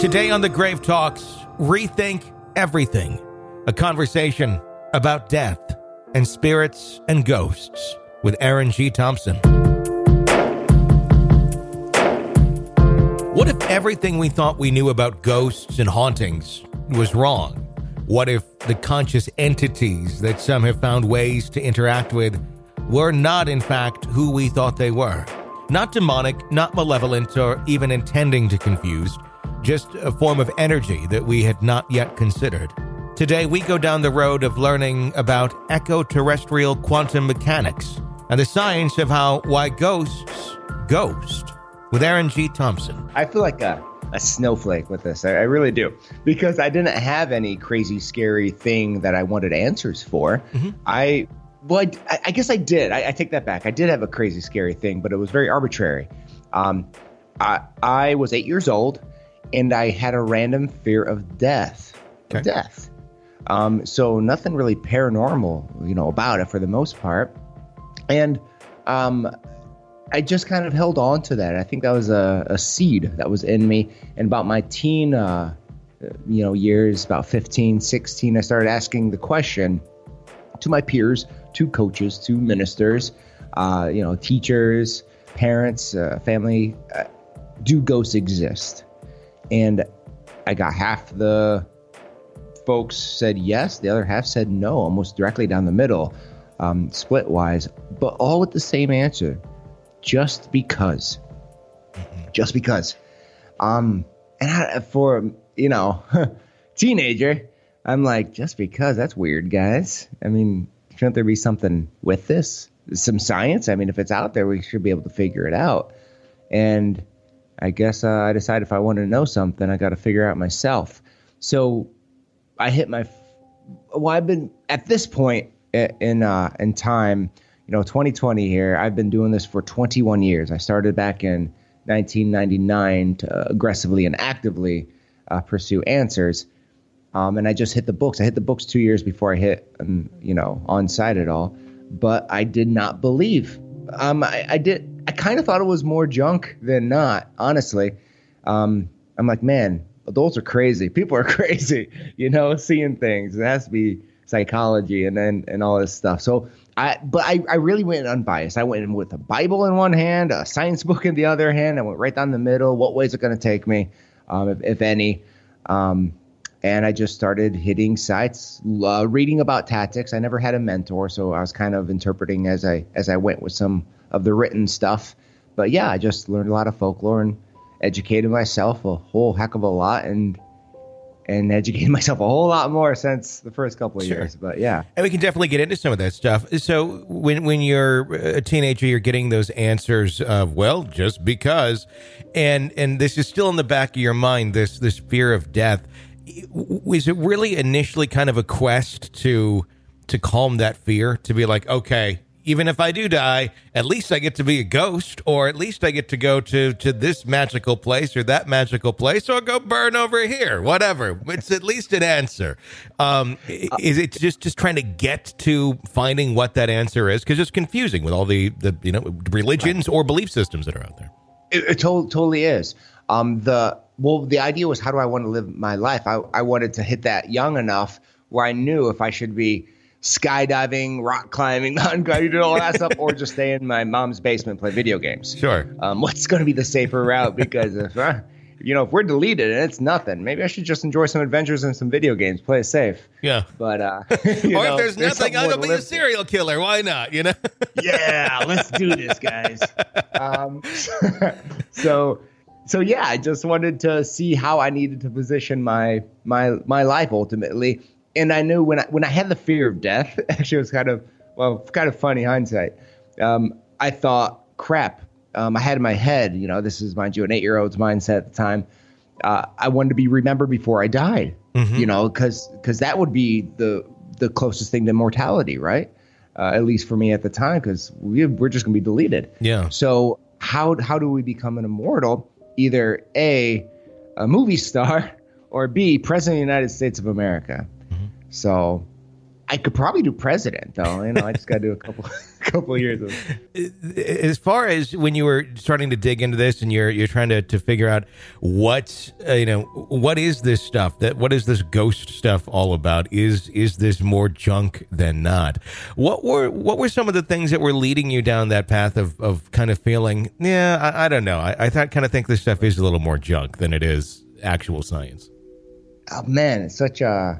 Today on the Grave Talks, Rethink Everything, a conversation about death and spirits and ghosts with Aaron G. Thompson. What if everything we thought we knew about ghosts and hauntings was wrong? What if the conscious entities that some have found ways to interact with were not, in fact, who we thought they were? Not demonic, not malevolent, or even intending to confuse, just a form of energy that we had not yet considered. Today, we go down the road of learning about extraterrestrial quantum mechanics and the science of why ghosts ghost with Aaron G. Thompson. I feel like a snowflake with this. I really do. Because I didn't have any crazy, scary thing that I wanted answers for. Mm-hmm. I guess I did. I take that back. I did have a crazy, scary thing, but it was very arbitrary. I was 8 years old, and I had a random fear of death. Okay. So nothing really paranormal, about it for the most part. And I just kind of held on to that. I think that was a seed that was in me. And about my teen, years, about 15, 16, I started asking the question to my peers, to coaches, to ministers, teachers, parents, family, do ghosts exist? And I got half the folks said yes, the other half said no, almost directly down the middle, split wise, but all with the same answer. Just because. Just because. And for, teenager, I'm like, just because, that's weird, guys. I mean, shouldn't there be something with this? Some science? I mean, if it's out there, we should be able to figure it out. And I guess I decided if I want to know something, I got to figure out myself. So I hit I've been at this point in time, 2020 here, I've been doing this for 21 years. I started back in 1999 to aggressively and actively pursue answers. And I just hit the books. I hit the books 2 years before I hit, on site at all. But I did not believe. I kind of thought it was more junk than not, honestly. I'm like, man, adults are crazy. People are crazy, seeing things. It has to be psychology and all this stuff. So I really went unbiased. I went in with a Bible in one hand, a science book in the other hand. I went right down the middle. What way is it going to take me, if any? And I just started hitting sites, reading about tactics. I never had a mentor, so I was kind of interpreting as I went with some of the written stuff. But yeah, I just learned a lot of folklore and educated myself a whole heck of a lot, and educated myself a whole lot more since the first couple of years. But yeah. And we can definitely get into some of that stuff. So when you're a teenager, you're getting those answers of, well, just because, and this is still in the back of your mind, this fear of death. Was it really initially kind of a quest to calm that fear, to be like, okay, even if I do die, at least I get to be a ghost, or at least I get to go to this magical place or that magical place, or go burn over here, whatever. It's at least an answer. Is it just trying to get to finding what that answer is? Because it's confusing with all the religions or belief systems that are out there. It totally is. The idea was, how do I want to live my life? I wanted to hit that young enough where I knew if I should be skydiving, rock climbing, mountain climbing, all that stuff, or just stay in my mom's basement and play video games. Sure. What's going to be the safer route? Because if we're deleted and it's nothing, maybe I should just enjoy some adventures and some video games, play it safe. Yeah. But or if there's nothing, I'll go be a serial killer. Why not? Yeah, let's do this, guys. So yeah, I just wanted to see how I needed to position my life ultimately. And I knew when I had the fear of death, actually it was kind of funny hindsight. I thought, crap, I had in my head, this is, mind you, an 8-year-old's mindset at the time. I wanted to be remembered before I died, because that would be the closest thing to mortality, right? At least for me at the time, because we're just going to be deleted. Yeah. So how do we become an immortal? Either A, movie star, or B, President of the United States of America. Mm-hmm. So I could probably do president, though. I just got to do a couple of years of. As far as when you were starting to dig into this and you're trying to figure out what what is this stuff, what is this ghost stuff all about? Is this more junk than not? What were some of the things that were leading you down that path of kind of feeling, I don't know. I kind of think this stuff is a little more junk than it is actual science. Oh man, it's such a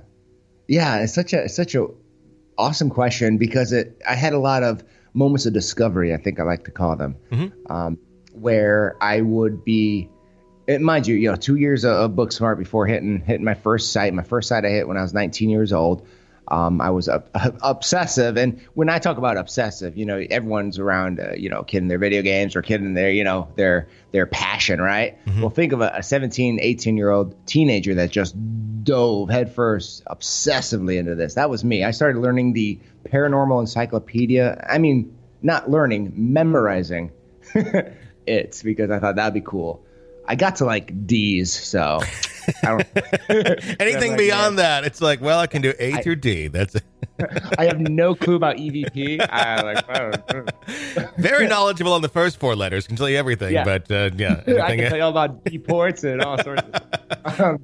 awesome question, because I had a lot of moments of discovery, I think I like to call them, where I would be, mind you, 2 years of Booksmart before hitting my first site. My first site I hit when I was 19 years old. I was obsessive, and when I talk about obsessive, everyone's around, kidding their video games or kidding their passion, right? Mm-hmm. Well, think of a 17, 18-year-old teenager that just dove headfirst obsessively into this. That was me. I started learning the Paranormal Encyclopedia. I mean, not learning, memorizing it, because I thought that'd be cool. I got to like D's, so I don't. Anything beyond that, it's like, well, I can do A through D. That's it. I have no clue about EVP. Very knowledgeable on the first four letters. Can tell you everything, yeah. But I can tell you all about D ports and all sorts of stuff.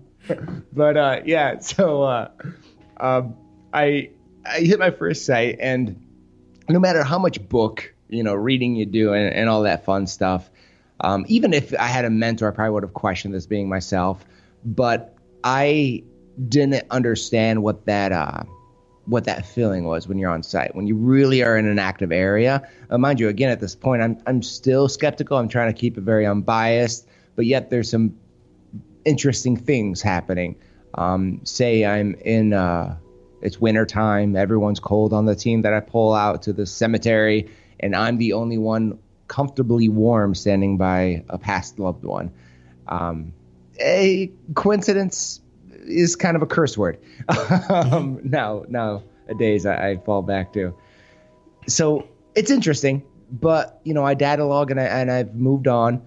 So I hit my first site, and no matter how much book reading you do and all that fun stuff. Even if I had a mentor, I probably would have questioned this being myself, but I didn't understand what that feeling was when you're on site, when you really are in an active area. Mind you, again, at this point, I'm still skeptical. I'm trying to keep it very unbiased, but yet there's some interesting things happening. Say I'm in, it's winter time. Everyone's cold on the team that I pull out to the cemetery, and I'm the only one comfortably warm standing by a past loved one. A coincidence is kind of a curse word. Nowadays I fall back to. So it's interesting, but I data log and I've moved on.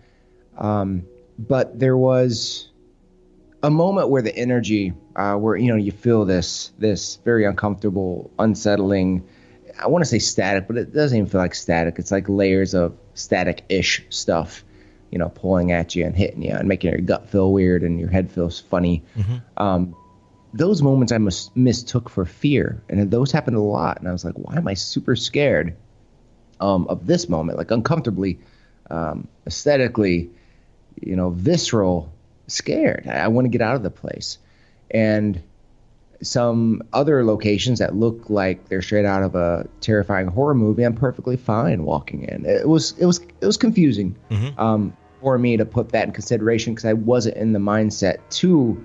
But there was a moment where the energy, where you feel this very uncomfortable, unsettling. I want to say static, but it doesn't even feel like static. It's like layers of static-ish stuff, pulling at you and hitting you and making your gut feel weird and your head feels funny. Mm-hmm. Those moments I mistook for fear, and those happened a lot. And I was like, why am I super scared of this moment? Like uncomfortably, aesthetically, visceral, scared. I want to get out of the place. And some other locations that look like they're straight out of a terrifying horror movie, I'm perfectly fine walking in. It was confusing for me to put that in consideration, because I wasn't in the mindset to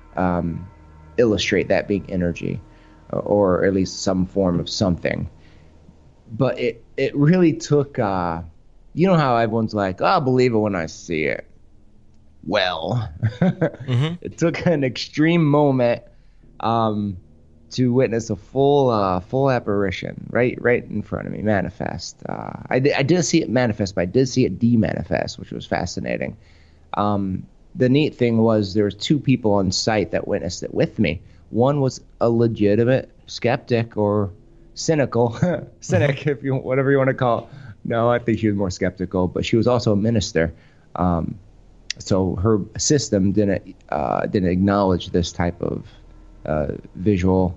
illustrate that being energy, or at least some form of something. But it really took, how everyone's like, I'll believe it when I see it. Well, It took an extreme moment to witness a full apparition right in front of me manifest. I did see it manifest, but I did see it demanifest, which was fascinating. The neat thing was there was two people on site that witnessed it with me. One was a legitimate skeptic or cynical cynic, if you whatever you want to call it. No, I think she was more skeptical, but she was also a minister. So her system didn't acknowledge this type of visual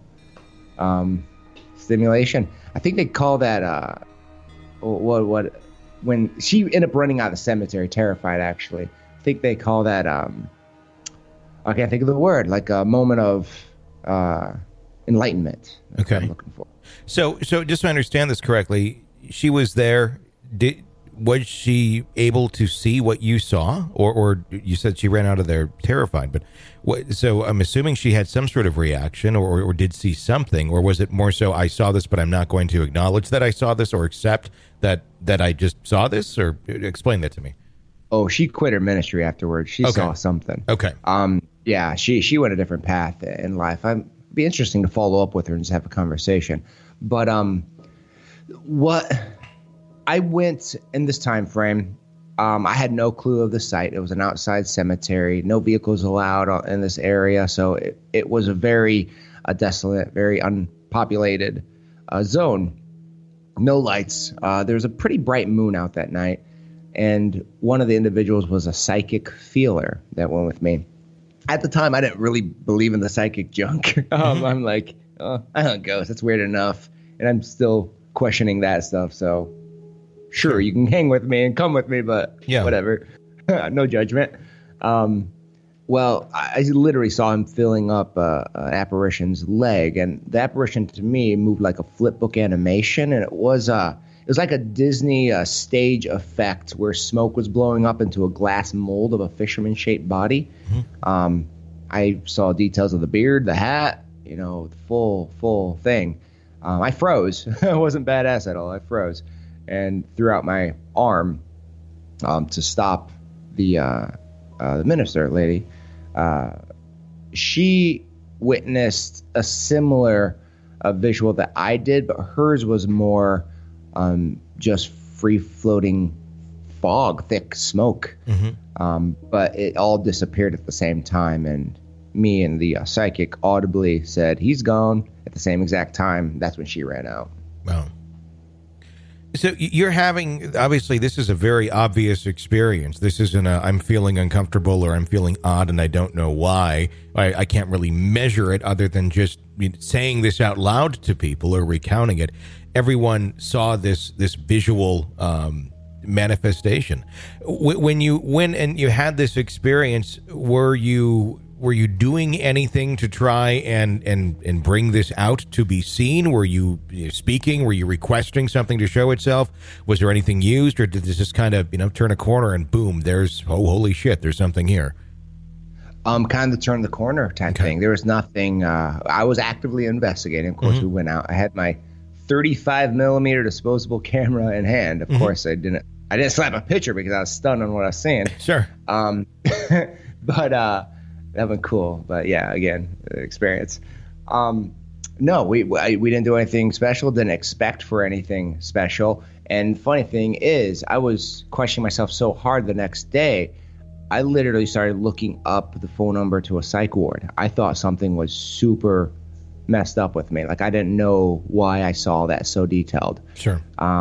stimulation. I think they call that what when she ended up running out of the cemetery, terrified actually. I think they call that I can't think of the word, like a moment of enlightenment. That's okay. What I'm looking for. So just to understand this correctly, she was there. Was she able to see what you saw, or you said she ran out of there terrified? But so I'm assuming she had some sort of reaction, or did see something, or was it more so I saw this, but I'm not going to acknowledge that I saw this, or accept that I just saw this, or explain that to me. Oh, she quit her ministry afterwards. She saw something. Okay. Yeah, she went a different path in life. It'd be interesting to follow up with her and just have a conversation. But what I went in this time frame, I had no clue of the site. It was an outside cemetery, no vehicles allowed in this area. So it was a very desolate, very populated zone. No lights. There was a pretty bright moon out that night, and one of the individuals was a psychic feeler that went with me. At the time, I didn't really believe in the psychic junk. I'm like, oh, I don't ghost. That's weird enough, and I'm still questioning that stuff. So, sure, you can hang with me and come with me, but whatever. No judgment. Well, I literally saw him filling up apparition's leg, and the apparition to me moved like a flip book animation, and it was like a Disney stage effect where smoke was blowing up into a glass mold of a fisherman-shaped body. I saw details of the beard, the hat, the full thing. I froze. I wasn't badass at all. I froze and threw out my arm to stop the minister lady. She witnessed a similar visual that I did, but hers was more just free-floating fog, thick smoke. But it all disappeared at the same time, and me and the psychic audibly said, "He's gone," at the same exact time. That's when she ran out. Wow. So you're having, obviously, this is a very obvious experience. This isn't I'm feeling uncomfortable or I'm feeling odd and I don't know why. I can't really measure it other than just saying this out loud to people or recounting it. Everyone saw this visual manifestation. When you went and you had this experience, were you doing anything to try and bring this out to be seen? Were you speaking? Were you requesting something to show itself? Was there anything used, or did this just kind of turn a corner and boom, there's holy shit, there's something here? Kind of turn the corner type thing. There was nothing. I was actively investigating. Of course, we went out. I had my 35 millimeter disposable camera in hand. Of course, I didn't slap a picture because I was stunned on what I was seeing. Sure. But that went cool. But yeah, again, experience. No, we didn't do anything special. Didn't expect for anything special. And funny thing is, I was questioning myself so hard the next day. I literally started looking up the phone number to a psych ward. I thought something was super messed up with me. Like, I didn't know why I saw that so detailed. Sure.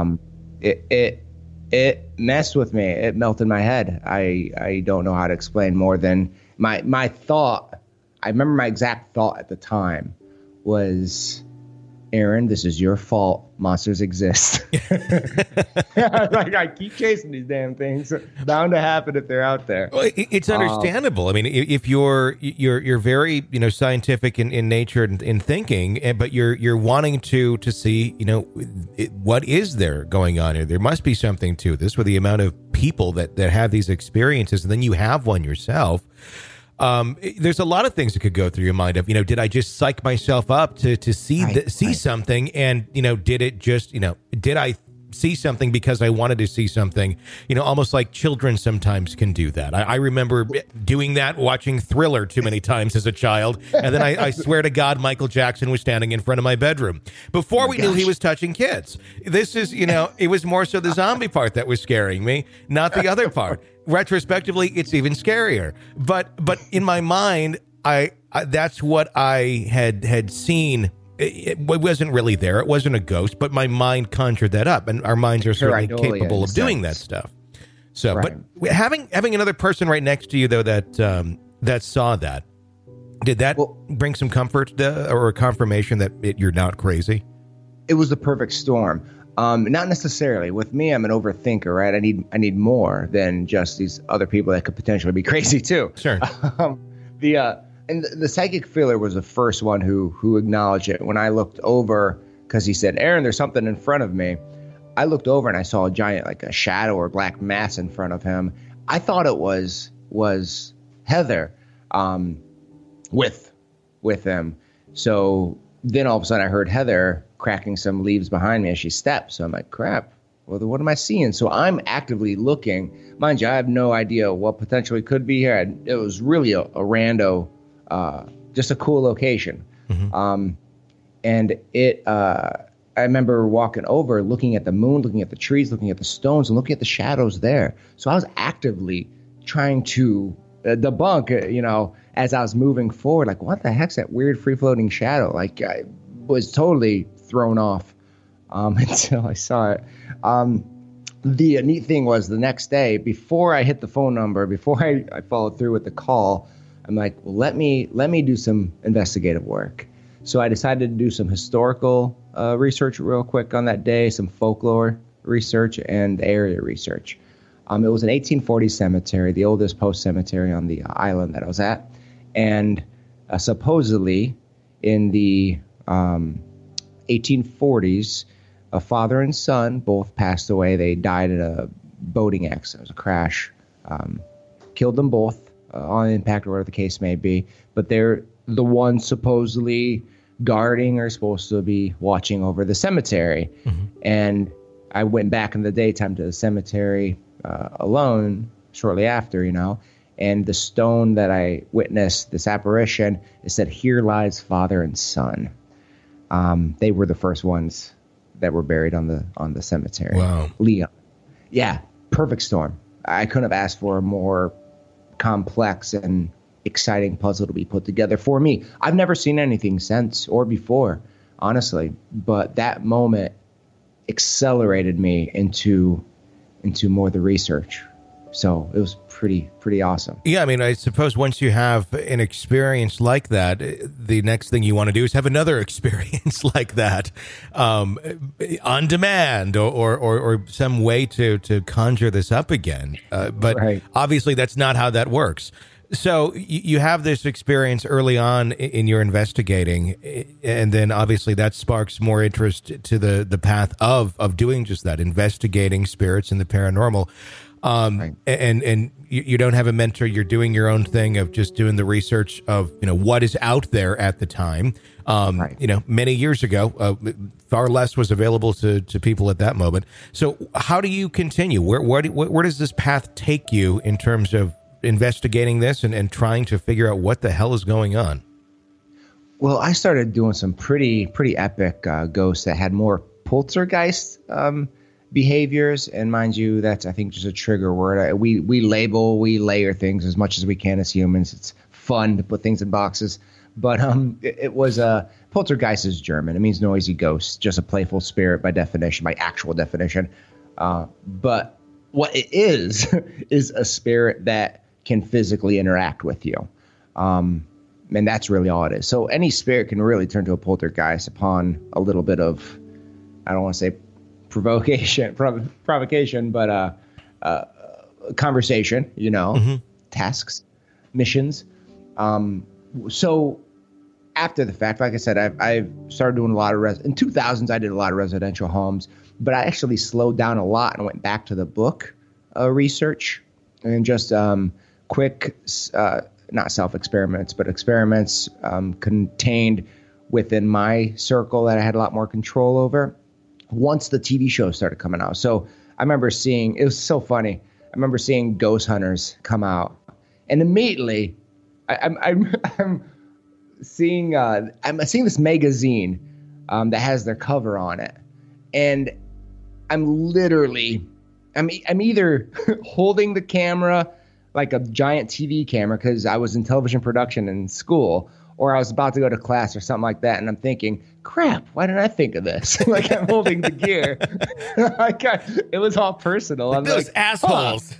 It messed with me. It melted my head. I don't know how to explain more than my thought. I remember my exact thought at the time was, Aaron, this is your fault. Monsters exist. Like, I keep chasing these damn things. Bound to happen if they're out there. Well, it's understandable. I mean, if you're very scientific in nature and in thinking, but you're wanting to see what is there going on here. There must be something to this with the amount of people that have these experiences, and then you have one yourself. There's a lot of things that could go through your mind of, did I just psych myself up to see something? And, did it just, did I see something because I wanted to see something? Almost like children sometimes can do that. I remember doing that, watching Thriller too many times as a child. And then I swear to God, Michael Jackson was standing in front of my bedroom before we knew he was touching kids. This is, it was more so the zombie part that was scaring me, not the other part. Retrospectively, it's even scarier. But in my mind, I that's what I had seen. It wasn't really there. It wasn't a ghost, but my mind conjured that up, and our minds are certainly capable of doing that stuff. So, right. But having another person right next to you, though, that saw that, did that bring some comfort or a confirmation that you're not crazy? It was the perfect storm. Not necessarily. With me, I'm an overthinker, right? I need more than just these other people that could potentially be crazy too. Sure. The psychic feeler was the first one who acknowledged it. When I looked over, because he said, "Aaron, there's something in front of me." I looked over and I saw a giant, like a shadow or black mass in front of him. I thought it was Heather, with him. So then all of a sudden I heard Heather cracking some leaves behind me as she stepped. So I'm like, crap, well, what am I seeing? So I'm actively looking. Mind you, I have no idea what potentially could be here. It was really a rando, just a cool location. Mm-hmm. And I remember walking over, looking at the moon, looking at the trees, looking at the stones, and looking at the shadows there. So I was actively trying to debunk, as I was moving forward, like, what the heck's that weird free-floating shadow? Like, was totally thrown off until I saw it. The neat thing was the next day, before I hit the phone number, before I followed through with the call, I'm like, well, let me do some investigative work. So I decided to do some historical research real quick on that day, some folklore research and area research. It was an 1840 cemetery, the oldest post cemetery on the island that I was at. And supposedly in the 1840s, a father and son both passed away. They died in a boating accident. It was a crash. Killed them both on impact or whatever the case may be. But they're the ones supposedly guarding or supposed to be watching over the cemetery. Mm-hmm. And I went back in the daytime to the cemetery alone shortly after, and the stone that I witnessed, this apparition, it said, "Here lies father and son." They were the first ones that were buried on the cemetery. Wow. Leon. Yeah, perfect storm. I couldn't have asked for a more complex and exciting puzzle to be put together for me. I've never seen anything since or before, honestly, but that moment accelerated me into more of the research. So it was pretty awesome. Yeah, I mean, I suppose once you have an experience like that, the next thing you want to do is have another experience like that, on demand or some way to conjure this up again. But right. Obviously, that's not how that works. So you have this experience early on in your investigating, and then obviously that sparks more interest to the path of doing just that, investigating spirits and the paranormal. Right. And you don't have a mentor. You're doing your own thing of just doing the research of, what is out there at the time. Right. Many years ago, far less was available to people at that moment. So how do you continue? Where does this path take you in terms of investigating this and trying to figure out what the hell is going on? Well, I started doing some pretty epic ghosts that had more poltergeist behaviors, and mind you, that's I think just a trigger word. We layer things as much as we can as humans. It's fun to put things in boxes, but it was poltergeist is German. It means noisy ghost, just a playful spirit by definition, by actual definition. But what it is a spirit that can physically interact with you. And that's really all it is. So any spirit can really turn to a poltergeist upon a little bit of, I don't want to say provocation, but conversation, mm-hmm. tasks, missions. So after the fact, like I said, I've started doing a lot of in 2000s, I did a lot of residential homes, but I actually slowed down a lot and went back to the book research and just quick, not self-experiments, but experiments contained within my circle that I had a lot more control over once the TV shows started coming out. So I remember seeing, it was so funny. I remember seeing Ghost Hunters come out, and immediately I'm seeing this magazine that has their cover on it, and I'm either holding the camera like a giant TV camera because I was in television production in school, or I was about to go to class or something like that, and I'm thinking, crap, why didn't I think of this? Like I'm holding the gear. It was all personal. I'm those assholes.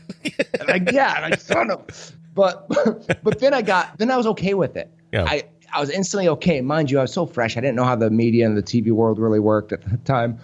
Son of. But then I was okay with it. Yeah. I was instantly okay. Mind you, I was so fresh. I didn't know how the media and the TV world really worked at the time.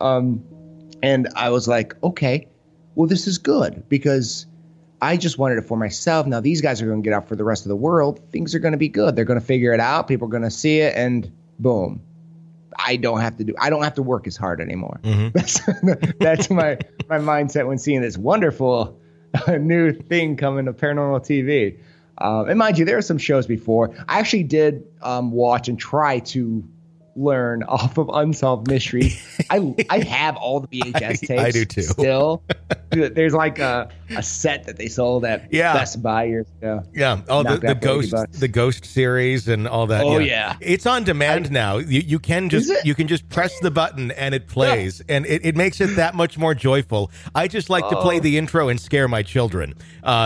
And I was like, okay, well, this is good because I just wanted it for myself. Now these guys are going to get out for the rest of the world. Things are going to be good. They're going to figure it out. People are going to see it, and boom. I don't have to work as hard anymore. Mm-hmm. That's my mindset when seeing this wonderful new thing coming to paranormal TV. And mind you, there are some shows before. I actually did watch and try to learn off of Unsolved Mysteries. I have all the VHS tapes. I do too. Still, there's like a set that they sold at Yeah. Best Buy years ago. Yeah. Oh, Knocked the out for Ghost, $80. the Ghost series and all that. Oh, yeah. It's on demand now. You can Is just, it? you can just press the button and it plays and it makes it that much more joyful. I just like to play the intro and scare my children.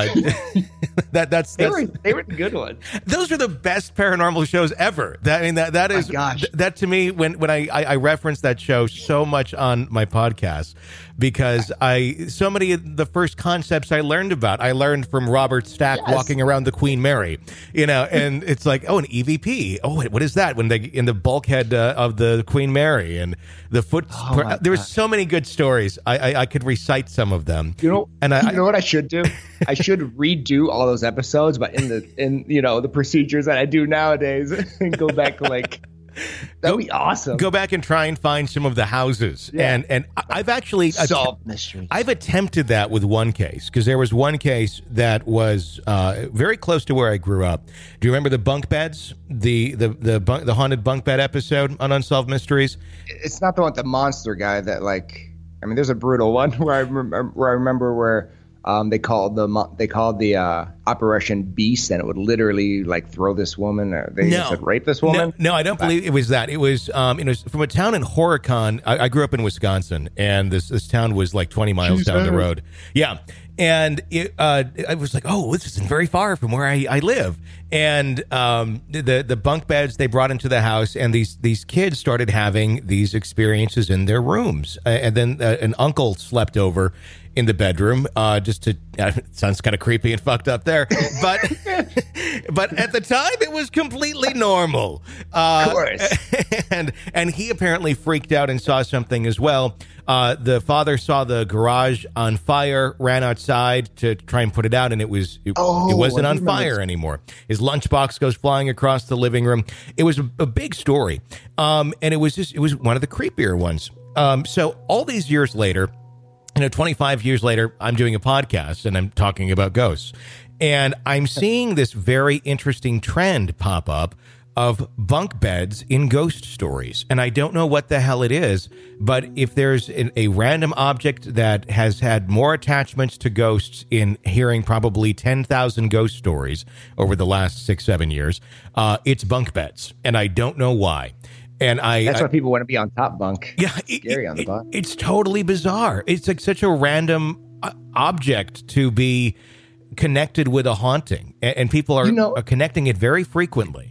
That's They were the good ones. those are the best paranormal shows ever. That is gosh. that to me when I reference that show so much on my podcast because so many of the first concepts I learned from Robert Stack walking around the Queen Mary, and it's like, oh, an EVP. Oh, what is that? When they in the bulkhead of the Queen Mary and the foot. There were so many good stories. I could recite some of them. You know what I should do? I should redo all those episodes, but in the procedures that I do nowadays, and go back to that'd be awesome. Go back and try and find some of the houses. Yeah. And I've actually solved mysteries. I've attempted that with one case because there was one case that was very close to where I grew up. Do you remember the bunk beds? The haunted bunk bed episode on Unsolved Mysteries? It's not the one with the monster guy that there's a brutal one where I remember where they called the Operation Beast, and it would literally throw this woman. They said rape this woman. No, I don't believe it was that. It was from a town in Horicon. I grew up in Wisconsin, and this town was 20 miles down the road. Yeah. And I was like, oh, this isn't very far from where I live. And the bunk beds they brought into the house, and these kids started having these experiences in their rooms. And then an uncle slept over in the bedroom, just to it sounds kind of creepy and fucked up there, but at the time it was completely normal. Of course. And he apparently freaked out and saw something as well. The father saw the garage on fire, ran outside to try and put it out, and it wasn't on fire anymore. His lunchbox goes flying across the living room. It was a big story, and it was one of the creepier ones. So all these years later, 25 years later, I'm doing a podcast and I'm talking about ghosts. And I'm seeing this very interesting trend pop up of bunk beds in ghost stories. And I don't know what the hell it is, but if there's a random object that has had more attachments to ghosts in hearing probably 10,000 ghost stories over the last 6-7 years, it's bunk beds. And I don't know why. And that's why people want to be on top bunk. Yeah, scary on the bunk. It's totally bizarre. It's such a random object to be connected with a haunting, and people are connecting it very frequently.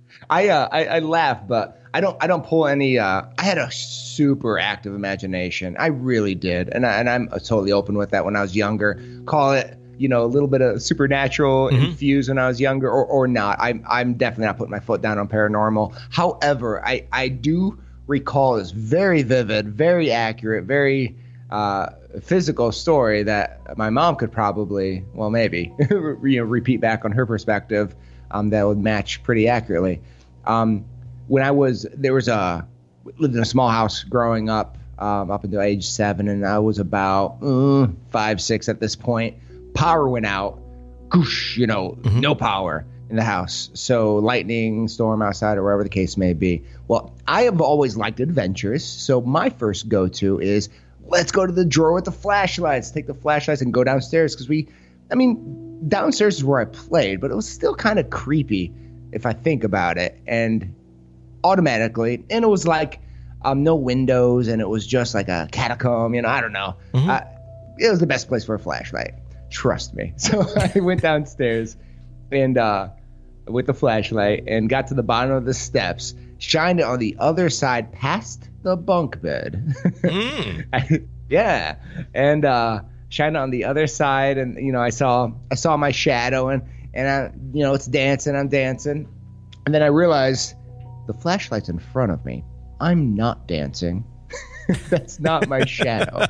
I laugh, but I don't pull any. I had a super active imagination. I really did, and I'm totally open with that. When I was younger, call it a little bit of supernatural infused when I was younger, or not. I'm definitely not putting my foot down on paranormal. However, I do recall this very vivid, very accurate, very physical story that my mom could probably, maybe, repeat back on her perspective. That would match pretty accurately. When lived in a small house growing up until age 7, and I was about 5, 6 at this point. Power went out, goosh, no power in the house. So lightning, storm outside, or wherever the case may be. Well, I have always liked adventures. So my first go-to is, let's go to the drawer with the flashlights, take the flashlights and go downstairs. Because downstairs is where I played, but it was still kind of creepy if I think about it. And automatically, and it was no windows, and it was just like a catacomb, I don't know. It was the best place for a flashlight. Trust me. So I went downstairs and with the flashlight and got to the bottom of the steps, shined it on the other side past the bunk bed. Yeah. And shined it on the other side, and I saw my shadow, and it's dancing. I'm dancing. And then I realized the flashlight's in front of me. I'm not dancing. That's not my shadow.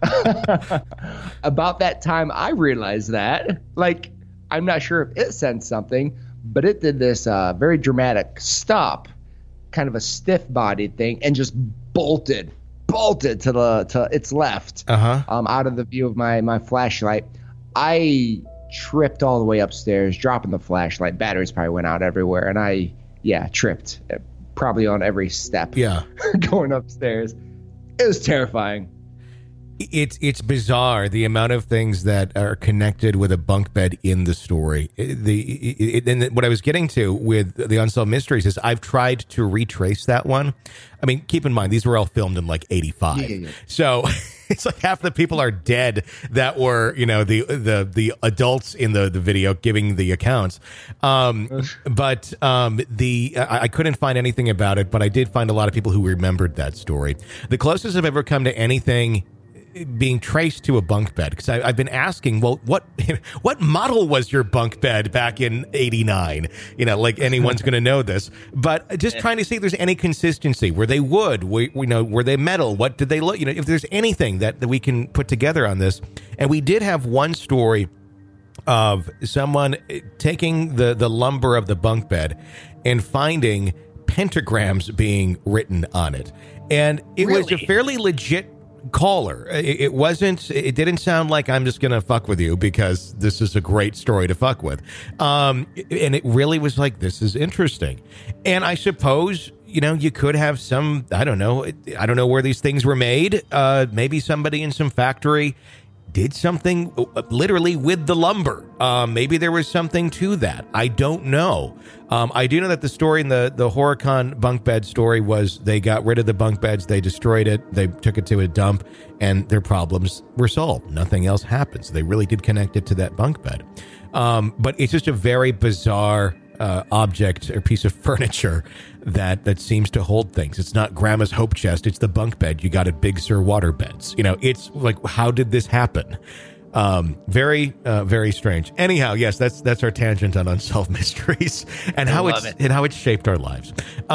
About that time, I realized that. I'm not sure if it sensed something, but it did this very dramatic stop, kind of a stiff-bodied thing, and just bolted to its left, out of the view of my flashlight. I tripped all the way upstairs, dropping the flashlight. Batteries probably went out everywhere, and I tripped, probably on every step. Yeah, going upstairs. It was terrifying. It's bizarre the amount of things that are connected with a bunk bed in the story. And what I was getting to with the Unsolved Mysteries is I've tried to retrace that one. I mean, keep in mind these were all filmed in like 85, so it's like half the people are dead that were, you know, the adults in the video giving the accounts. But I couldn't find anything about it, but I did find a lot of people who remembered that story. The closest I've ever come to anything being traced to a bunk bed, because I've been asking, well, what model was your bunk bed back in 89? You know, like anyone's going to know this, but just trying to see if there's any consistency. Were they wood? Were they metal? What did they look? You know, if there's anything that we can put together on this. And we did have one story of someone taking the lumber of the bunk bed and finding pentagrams being written on it. And it was a fairly legit caller. It didn't sound like I'm just gonna fuck with you because this is a great story to fuck with. And it really was like, this is interesting. And I suppose, you know, you could have some, I don't know where these things were made. Maybe somebody in some factory did something literally with the lumber. Maybe there was something to that. I don't know. I do know that the story in the Horicon bunk bed story was they got rid of the bunk beds, they destroyed it, they took it to a dump, and their problems were solved. Nothing else happens. They really did connect it to that bunk bed. But it's just a very bizarre object or piece of furniture that seems to hold things. It's not grandma's hope chest. It's the bunk bed you got at Big Sur Waterbeds. You know, it's like, how did this happen? Very strange. Anyhow, yes, that's our tangent on Unsolved Mysteries and how it's shaped our lives.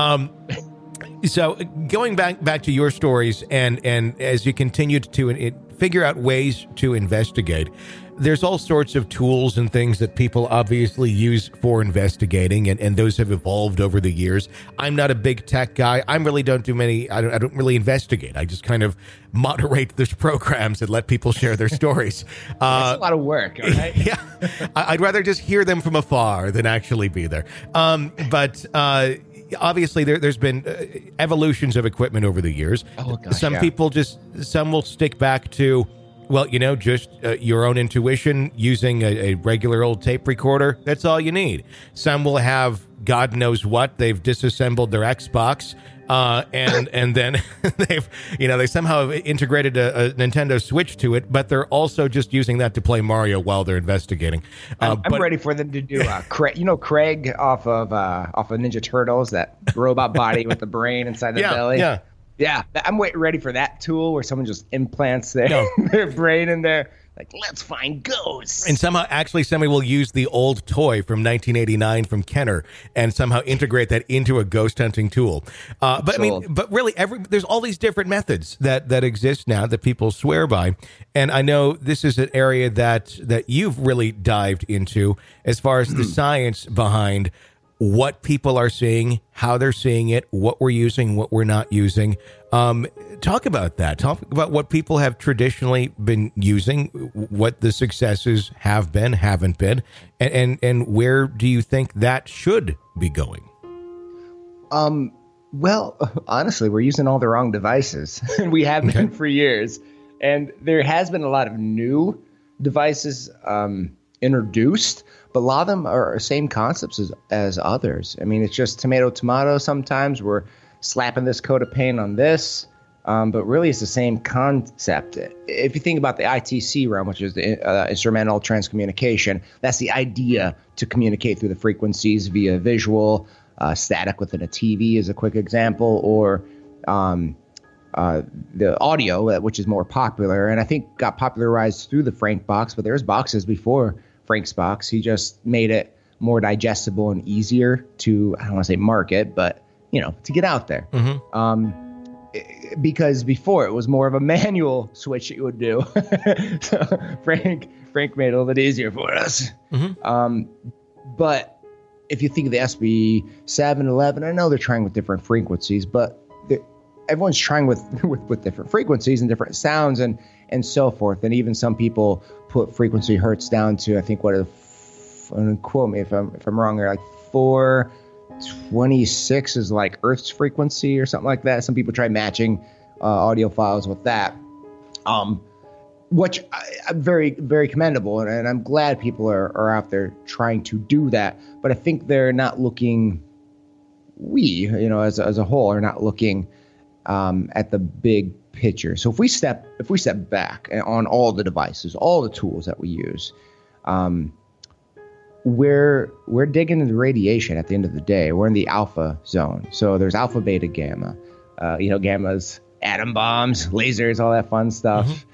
So going back to your stories and as you continued to figure out ways to investigate, there's all sorts of tools and things that people obviously use for investigating, and those have evolved over the years. I'm not a big tech guy. I really don't do many. I don't really investigate. I just kind of moderate those programs and let people share their stories. That's a lot of work, all right? Yeah, I'd rather just hear them from afar than actually be there. But obviously, there's been evolutions of equipment over the years. Oh, gosh, Some will stick back to, well, you know, just your own intuition using a regular old tape recorder. That's all you need. Some will have God knows what. They've disassembled their Xbox, and then they somehow integrated a Nintendo Switch to it, but they're also just using that to play Mario while they're investigating. I'm ready for them to do Craig off of Ninja Turtles, that robot body with the brain inside the belly. Yeah, I'm ready for that tool where someone just implants their brain in there. Like, let's find ghosts. And somehow, actually, somebody will use the old toy from 1989 from Kenner and somehow integrate that into a ghost hunting tool. But really, there's all these different methods that exist now that people swear by. And I know this is an area that you've really dived into as far as the science behind what people are seeing, how they're seeing it, what we're using, what we're not using. Talk about that. Talk about what people have traditionally been using, what the successes have been, haven't been, and where do you think that should be going? Well, honestly, we're using all the wrong devices. We have been for years. And there has been a lot of new devices introduced, but a lot of them are the same concepts as others. I mean, it's just tomato. Sometimes we're slapping this coat of paint on this, but really it's the same concept. If you think about the ITC realm, which is the instrumental transcommunication, that's the idea to communicate through the frequencies via visual, static within a TV is a quick example, or the audio, which is more popular, and I think got popularized through the Frank box, but there's boxes before Frank's box. He just made it more digestible and easier to, I don't want to say market, but, you know, to get out there. Mm-hmm. Because before it was more of a manual switch you would do. So Frank made it a little bit easier for us. Mm-hmm. But if you think of the SB711, I know they're trying with different frequencies, but everyone's trying with different frequencies and different sounds and so forth. And even some people put frequency hertz down to, I think, quote me if I'm wrong here, like 426 is like Earth's frequency or something like that. Some people try matching audio files with that. which I'm very, very commendable. And I'm glad people are out there trying to do that. But I think they're not looking, as a whole, are not looking at the big picture. So if we step back on all the devices, all the tools that we use, we're digging into radiation at the end of the day. We're in the alpha zone. So there's alpha, beta, gamma. Gamma's atom bombs, lasers, all that fun stuff.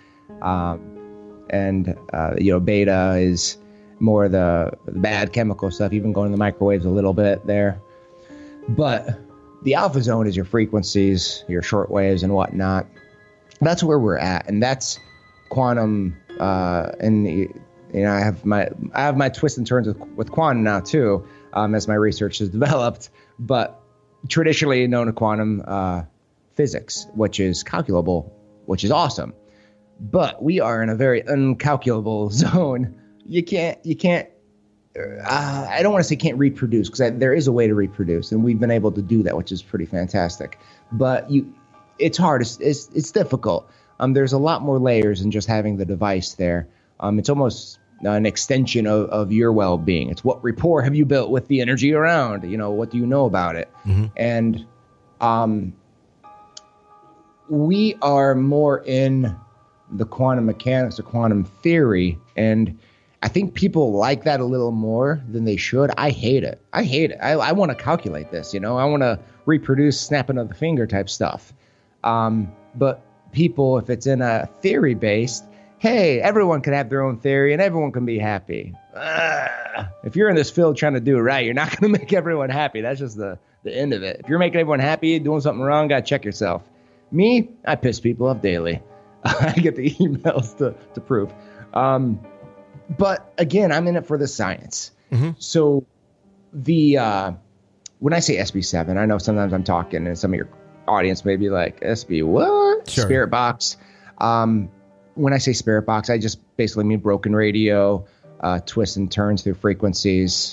Beta is more the bad chemical stuff, even going to the microwaves a little bit there. But the alpha zone is your frequencies, your short waves and whatnot. That's where we're at. And that's quantum. I have my twists and turns with quantum now too, as my research has developed. But traditionally known as quantum physics, which is calculable, which is awesome. But we are in a very uncalculable zone. You can't. I don't want to say can't reproduce, because there is a way to reproduce, and we've been able to do that, which is pretty fantastic. But it's hard. It's difficult. There's a lot more layers than just having the device there. It's almost an extension of your well-being. It's what rapport have you built with the energy around? What do you know about it? Mm-hmm. And we are more in the quantum mechanics or quantum theory, and I think people like that a little more than they should. I hate it. I want to calculate this, I want to reproduce snapping of the finger type stuff. But people, if it's in a theory based, hey, everyone can have their own theory and everyone can be happy. If you're in this field trying to do it right, you're not going to make everyone happy. That's just the end of it. If you're making everyone happy, doing something wrong, got to check yourself. Me, I piss people off daily. I get the emails to prove. But again, I'm in it for the science. Mm-hmm. So when I say SB7, I know sometimes I'm talking and some of your audience may be like, SB what? Sure. Spirit box. When I say spirit box, I just basically mean broken radio, twists and turns through frequencies.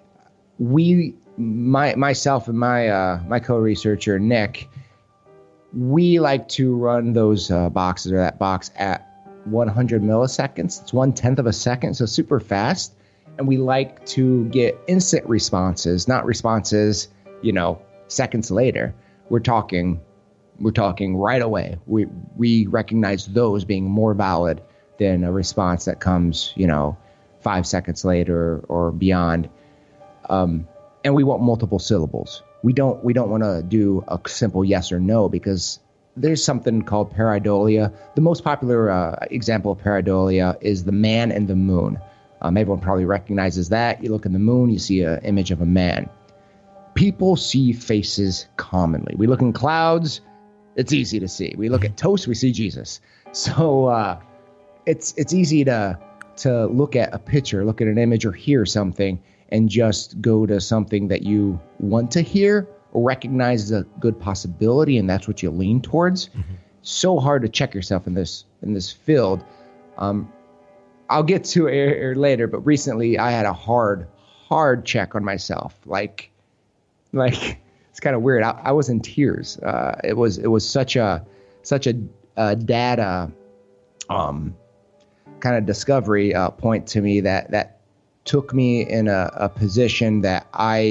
Myself and my co-researcher, Nick, we like to run those boxes or that box at 100 milliseconds. It's 1/10 of a second, so super fast. And we like to get instant responses, not responses, seconds later. We're talking right away. We recognize those being more valid than a response that comes, 5 seconds later or beyond. And we want multiple syllables. We don't want to do a simple yes or no, because there's something called pareidolia. The most popular example of pareidolia is the man and the moon. Everyone probably recognizes that. You look in the moon, you see an image of a man. People see faces commonly. We look in clouds, it's easy to see. We look at toast, we see Jesus. So it's easy to look at a picture, look at an image, or hear something, and just go to something that you want to hear or recognize as a good possibility, and that's what you lean towards. Mm-hmm. So hard to check yourself in this field. I'll get to it later, but recently I had a hard check on myself. Like it's kind of weird. I was in tears. It was such a data kind of discovery point to me that took me in a position that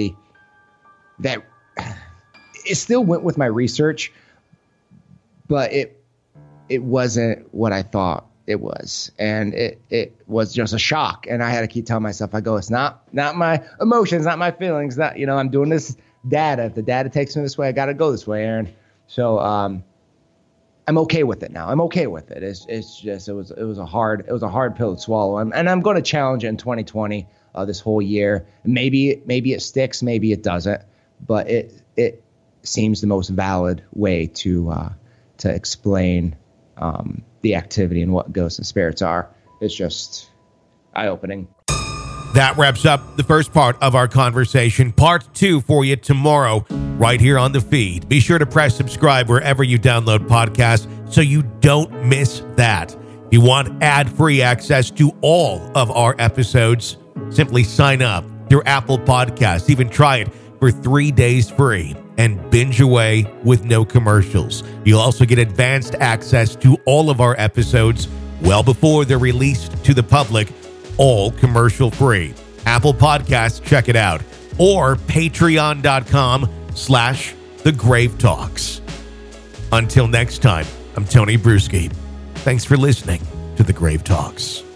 it still went with my research, but it wasn't what I thought it was. And it was just a shock. And I had to keep telling myself, it's not my emotions, not my feelings, I'm doing this data. If the data takes me this way, I got to go this way, Aaron. So, I'm okay with it now. I'm okay with it. It's just, it was a hard pill to swallow. And I'm going to challenge it in 2020, this whole year. Maybe it sticks, maybe it doesn't, but it seems the most valid way to explain the activity and what ghosts and spirits are. It's just eye-opening. That wraps up the first part of our conversation. Part 2 for you tomorrow, right here on the feed. Be sure to press subscribe wherever you download podcasts so you don't miss that. If you want ad-free access to all of our episodes, simply sign up through Apple Podcasts. Even try it for 3 days free and binge away with no commercials. You'll also get advanced access to all of our episodes well before they're released to the public, all commercial free. Apple Podcasts, check it out. Or patreon.com/The Grave Talks. Until next time, I'm Tony Bruschi. Thanks for listening to The Grave Talks.